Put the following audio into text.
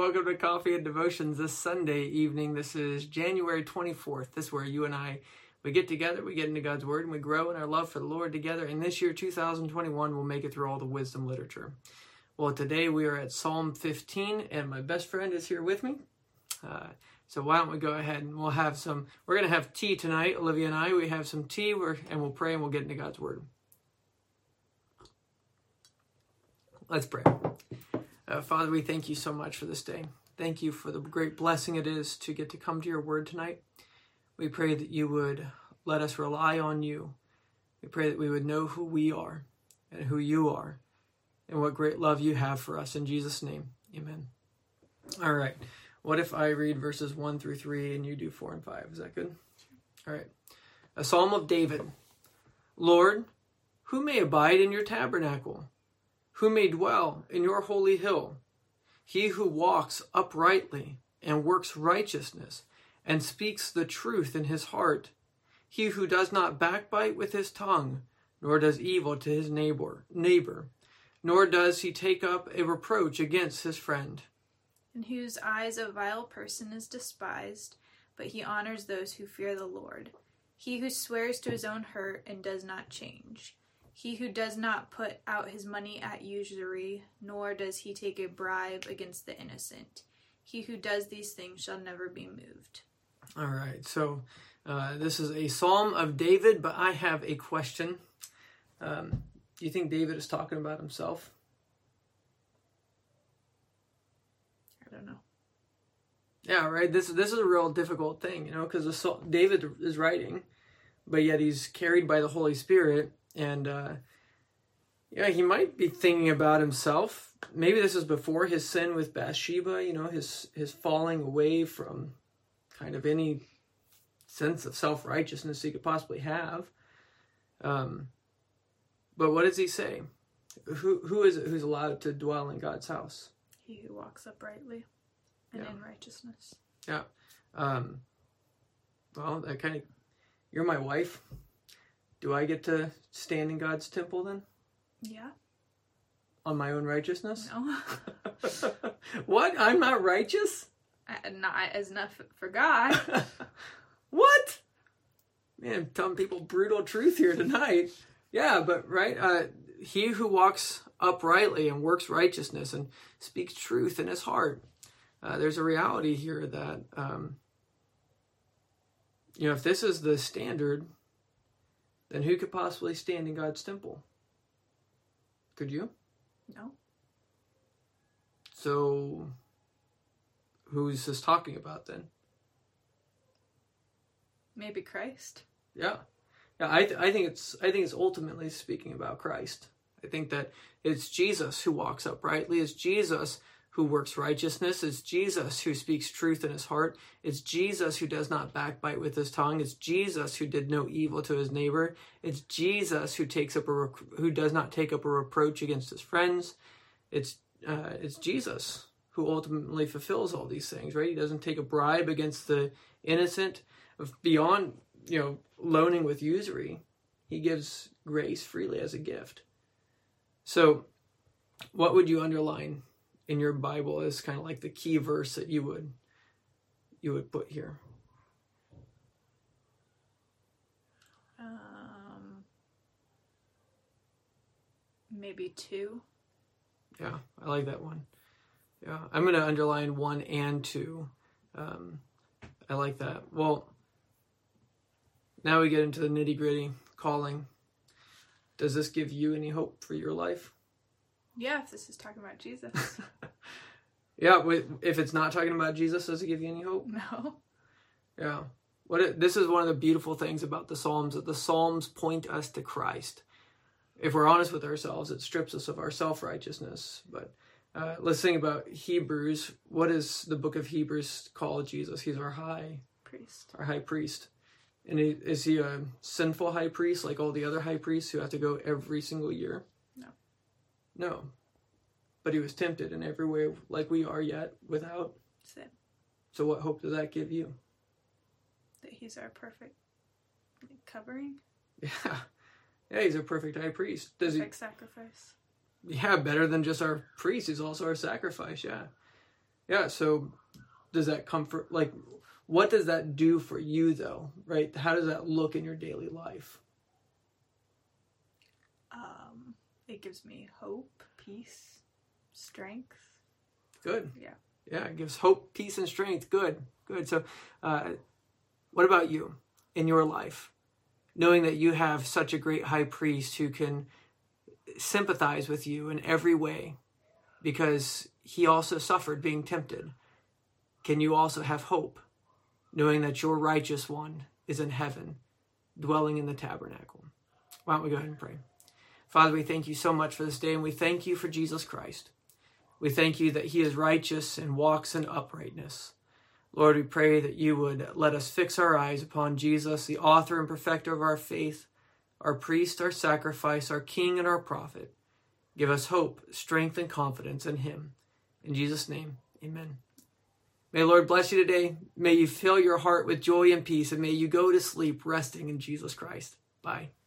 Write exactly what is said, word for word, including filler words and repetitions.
welcome to Coffee and Devotions this Sunday evening. This is January twenty-fourth. This is where you and I, we get together, we get into God's Word, and we grow in our love for the Lord together. And this year, two thousand twenty-one, we'll make it through all the wisdom literature. Well, today we are at Psalm fifteen, and my best friend is here with me. Uh, so why don't we go ahead and we'll have some, we're going to have tea tonight, Olivia and I. We have some tea, we're, and we'll pray, and we'll get into God's Word. Let's pray. Uh, Father, we thank you so much for this day. Thank you for the great blessing it is to get to come to your word tonight. We pray that you would let us rely on you. We pray that we would know who we are and who you are and what great love you have for us. In Jesus' name, amen. All right. What if I read verses one through three and you do four and five? Is that good? All right. A Psalm of David. Lord, who may abide in your tabernacle? Who may dwell in your holy hill? He who walks uprightly and works righteousness and speaks the truth in his heart. He who does not backbite with his tongue, nor does evil to his neighbor, neighbor, nor does he take up a reproach against his friend. In whose eyes a vile person is despised, but he honors those who fear the Lord. He who swears to his own hurt and does not change. He who does not put out his money at usury, nor does he take a bribe against the innocent. He who does these things shall never be moved. All right, so uh, this is a Psalm of David, but I have a question. Um, do you think David is talking about himself? I don't know. Yeah, right. This this is a real difficult thing, you know, because David is writing, but yet he's carried by the Holy Spirit. And, uh, yeah, he might be thinking about himself. Maybe this is before his sin with Bathsheba, you know, his, his falling away from kind of any sense of self-righteousness he could possibly have. Um, but what does he say? Who Who is it who's allowed to dwell in God's house? He who walks uprightly and yeah. in righteousness. Yeah. Um, well, that kind of, you're my wife. Do I get to stand in God's temple then? Yeah. On my own righteousness? No. What? I'm not righteous? I, not as enough for God. What? Man, I'm telling people brutal truth here tonight. Yeah, but right, uh, he who walks uprightly and works righteousness and speaks truth in his heart. Uh, there's a reality here that, um, you know, if this is the standard, then who could possibly stand in God's temple? Could you? No. So, who's this talking about then? Maybe Christ. Yeah, yeah. I th- I think it's I think it's ultimately speaking about Christ. I think that it's Jesus who walks uprightly. It's Jesus who works righteousness. It's Jesus who speaks truth in his heart. It's Jesus who does not backbite with his tongue. It's Jesus who did no evil to his neighbor. It's Jesus who takes up a rec- who does not take up a reproach against his friends. It's uh, it's Jesus who ultimately fulfills all these things, right? He doesn't take a bribe against the innocent. Beyond, you know, loaning with usury, he gives grace freely as a gift. So, what would you underline in your Bible is kind of like the key verse that you would you would put here? Um, maybe two. Yeah, I like that one. Yeah, I'm going to underline one and two. Um, I like that. Well, now we get into the nitty gritty calling. Does this give you any hope for your life? Yeah, if this is talking about Jesus. Yeah, if it's not talking about Jesus, does it give you any hope? No. Yeah. What it, this is one of the beautiful things about the Psalms, that the Psalms point us to Christ. If we're honest with ourselves, it strips us of our self-righteousness. But uh, let's think about Hebrews. What does the book of Hebrews call Jesus? He's our high priest. Our high priest. And he, is he a sinful high priest like all the other high priests who have to go every single year? No. No. But he was tempted in every way like we are, yet without sin. So what hope does that give you? That he's our perfect covering? Yeah. Yeah, he's a perfect high priest. Does perfect he? sacrifice. Yeah, better than just our priest. He's also our sacrifice, yeah. Yeah, so does that comfort, like, what does that do for you, though, right? How does that look in your daily life? Um, it gives me hope, peace, strength. Good. Yeah. Yeah, it gives hope, peace, and strength. Good, good. So uh, what about you in your life? Knowing that you have such a great high priest who can sympathize with you in every way because he also suffered being tempted. Can you also have hope, knowing that your righteous one is in heaven, dwelling in the tabernacle? Why don't we go ahead and pray? Father, we thank you so much for this day, and we thank you for Jesus Christ. We thank you that he is righteous and walks in uprightness. Lord, we pray that you would let us fix our eyes upon Jesus, the author and perfecter of our faith, our priest, our sacrifice, our king, and our prophet. Give us hope, strength, and confidence in him. In Jesus' name, amen. May the Lord bless you today. May you fill your heart with joy and peace, and may you go to sleep resting in Jesus Christ. Bye.